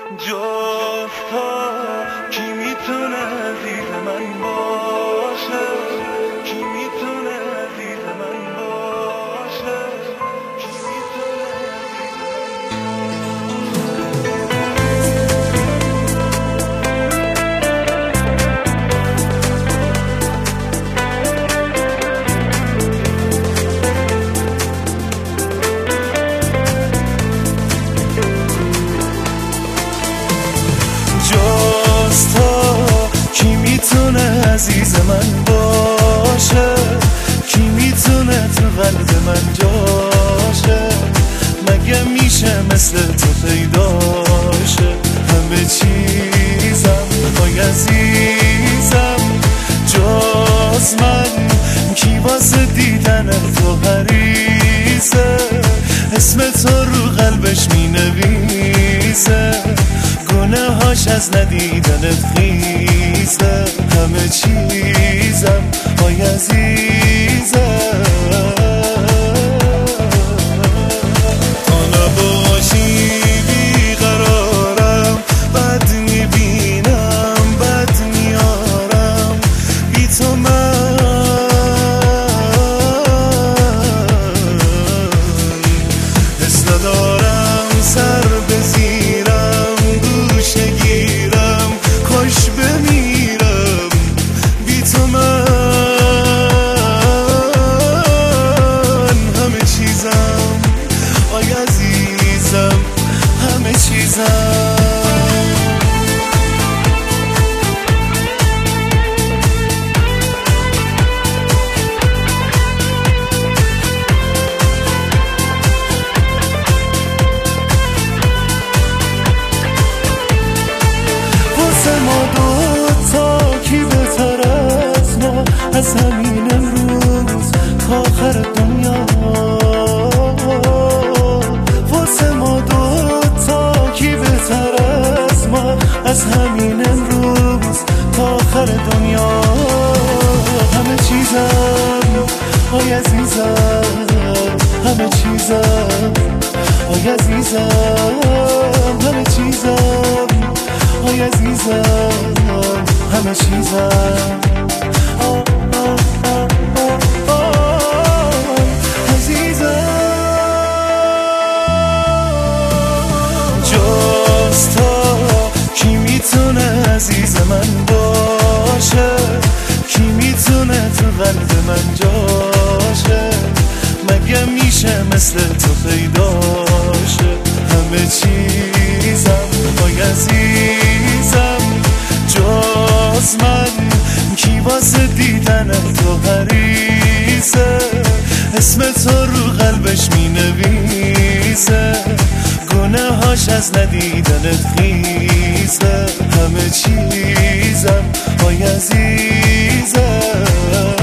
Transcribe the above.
جز تو کی میتونه دید من باشه، کی میتونه دید من باشه، کی میتونه جز تو کی میتونه عزیز من باشه، کی میتونه تو قلب من جاشه، مگه میشه مثل تو پیداشه. همه چیزم وای عزیزم جز من، کی واسه دیدن تو حریصه، اسم تو رو قلبش مینویسه، گناهاش از ندیدنت خیزه. همه چیزم وای عزیزم، تو نباشی بیقرارم، بد میبینم بد میارم، بی تو من حس ندارم سر بزیرم، گوشه گیرم خوش بمیرم، بی تو من همه چیزم آی عزیزم، همه چیزم. ما دوتا کی بهتر از ما، از همین امروز تا آخر دنیا. واسه ما دوتا کی بهتر از ما، از همین امروز تا آخر دنیا. همه چیزم آی عزیزم، همه چیزم آی عزیزم، همه چیزم آی عزیزم، همه چیزم عزیزم. جز تو کی میتونه عزیز من باشه، کی میتونه تو قلب من جاشه، مگه میشه مثل تو پیداشه. همه چیزم آی عزیزم جز من، کی واسه دیدن تو حریصه، اسم تو رو قلبش مینویسه، گناهاش از ندیدنت خیزه. همه چیزم آی عزیزم.